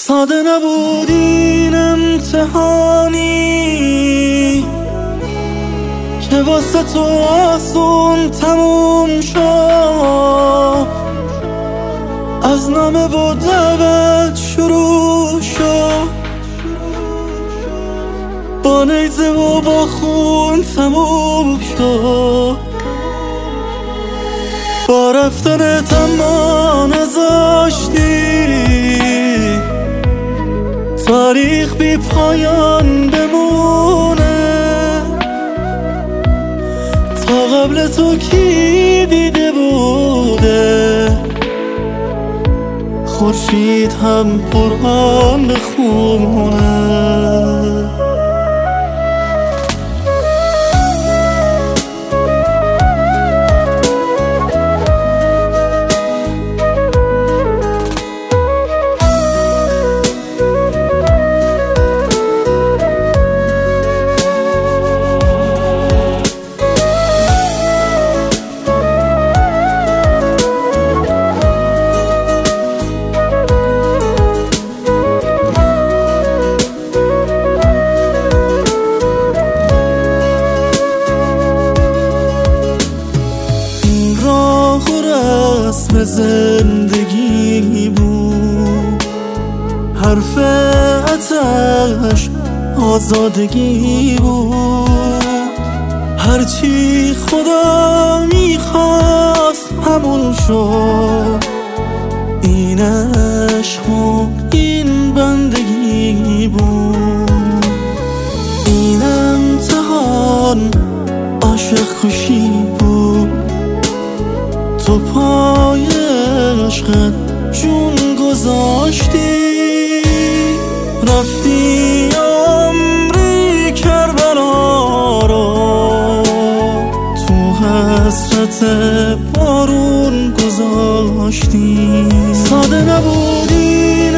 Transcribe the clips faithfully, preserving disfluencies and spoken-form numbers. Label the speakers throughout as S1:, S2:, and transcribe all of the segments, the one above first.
S1: ساده نبود این امتحانی که واسه تو آسون تموم شد. از نامه و دعوت شروع شد، با نیزه و با خون تموم شد. با رفتنت اما نذاشتی تاریخ بی پایان بمونه. تا قبل تو کی دیده بوده خورشید هم قرآن بخونه؟ رسم زندگی بود، حرف اتش آزادگی بود. هرچی خدا میخواست همون شد. این عشق و این بندگی بود. این امتحان عاشق کشی بود. تو پای عشقت جون گذاشتی، رفتی عمری کربلا رو تو حسرت بارون گذاشتی. ساده نبود این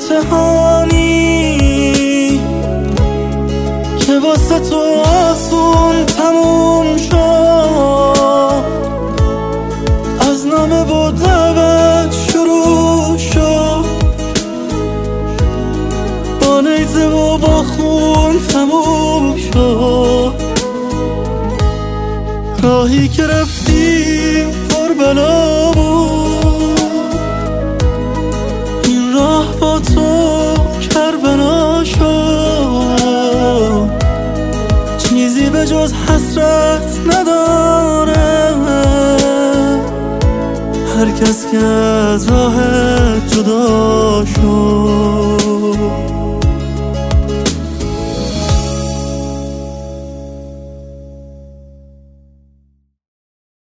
S1: امتحانی که واسه تو آسون تموم شد. از نامه و دعوت شروع شد، با نیزه و با خون تموم شد. راهی که رفتی کربلا بود، این راه با تو کربلا شد. چیزی به جز حسرت نداره هر کس که از راه جدا شد.